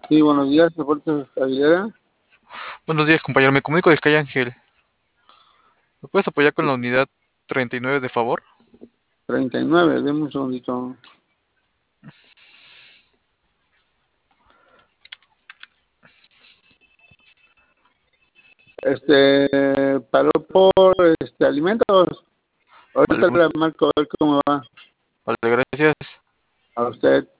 Sí, buenos días, Deportes Aguilera. Buenos días, compañero. Me comunico de Sky Ángel. ¿Me puedes apoyar con la unidad 39 de favor? 39, deme un segundito. Paró por alimentos. Vale, Ahorita le marco a ver cómo va vale, gracias. a usted.